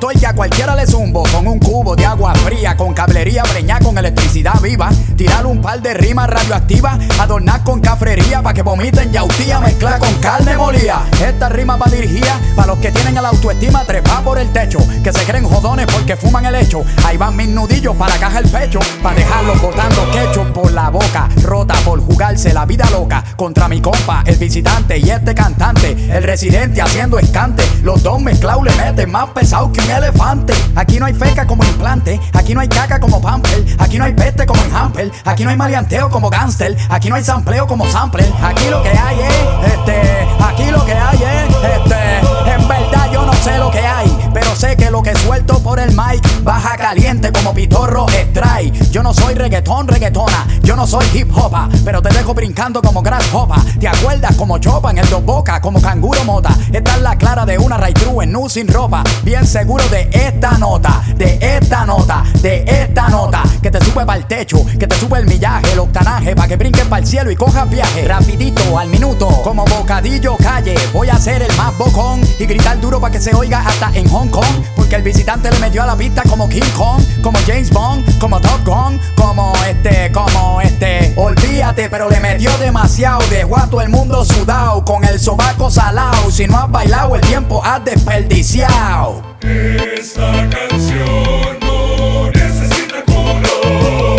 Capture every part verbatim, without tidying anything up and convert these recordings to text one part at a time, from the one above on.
estoy que a cualquiera le zumbo con un cubo de agua fría, con cablería breñá, con electricidad viva. Tirar un par de rimas radioactivas, adornar con cafrería pa' que vomiten yautía, mezclar con carne molía. Esta rima va dirigida pa' los que tienen el autoestima trepar por el techo, que se creen jodones porque fuman el hecho. Ahí van mis nudillos para la caja el pecho, pa' dejarlos botando quecho por la boca, rota por jugarse la vida loca. Contra mi compa, el visitante y este cantante, el residente haciendo escante. Los dos mezclados le meten más pesado que un elefante. Aquí no hay feca como implante, aquí no hay caca como pamper, aquí no hay peste como en Hamper, aquí no hay maleanteo como gangster, aquí no hay sampleo como sampler. Aquí lo que hay es, este, aquí lo que hay es, este, en verdad yo no sé lo que hay, pero sé que lo que suelto por el mic baja caliente como pitorro strike. Yo no soy reggaetón, reggaetona, yo no soy hip hopa, pero te dejo brincando como grasshopper. ¿Te acuerdas como chopa en el dos bocas, como canguro mota? Esta es la clara de una right true en nu sin ropa. Bien seguro de esta nota, de esta nota, de esta nota, que te sube para el techo, que te sube el millaje, el octanaje, pa' que brinques para el cielo y cojas viaje. Rapidito, al minuto, como bocadillo calle, voy a ser el más bocón y gritar duro pa' que se oiga hasta en Hong Kong, porque el visitante le metió a la pista como King Kong, como James Bond, como Top Gun, como este, como este. Olvídate, pero le metió demasiado, dejó a todo el mundo sudado, con el sobaco salado. Si no has bailado, el tiempo has desperdiciado. Esta canción no necesita coro.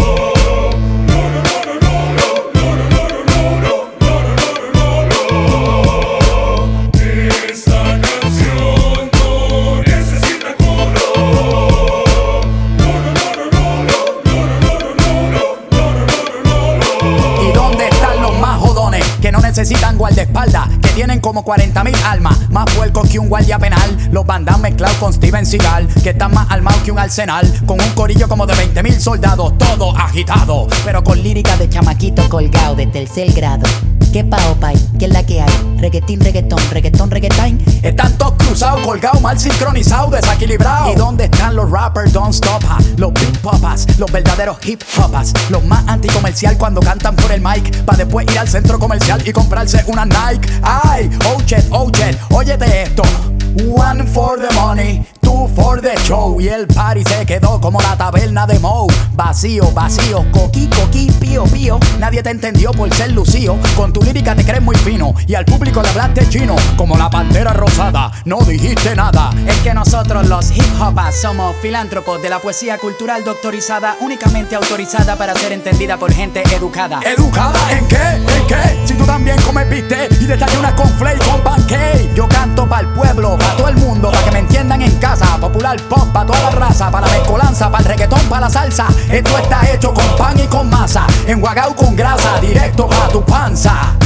Necesitan guardaespaldas, que tienen como cuarenta mil almas, más puercos que un guardia penal. Los bandas mezclados con Steven Seagal, que están más armados que un arsenal, con un corillo como de veinte mil soldados, todo agitado, pero con lírica de chamaquito colgado de tercer grado. ¿Qué pa' opay? ¿Qué es la que hay? Reggaetín, reggaetón, reggaetón, reggaetón. Están todos cruzados, colgados, mal sincronizados, desequilibrados. ¿Y dónde están los rappers don't stop? Los big popas, los verdaderos hip hopas, los más anticomercial cuando cantan por el mic, pa' después ir al centro comercial y comprarse una Nike. Ay, oh shit, oh shit, óyete esto. One for the money, two for the show. Y el party se quedó como la taberna de Moe. Vacío, vacío, coquí, coquí, pío, pío. Nadie te entendió por ser lucido. Con tu lírica te crees muy fino y al público le hablaste chino, como la pantera rosada, no dijiste nada. Es que nosotros los hip hopas somos filántropos de la poesía cultural doctorizada, únicamente autorizada para ser entendida por gente educada. ¿Educada en qué? ¿En qué? Si tú también comes bistec y desayunas una con flake con pancake. Yo canto para el pueblo, para todo el mundo, para que me entiendan en casa. Popular pop para toda la raza, para la mezcolanza, para el reggaetón, para la salsa. Esto está hecho con pan y con masa, enguagao con grasa, directo para tu panza.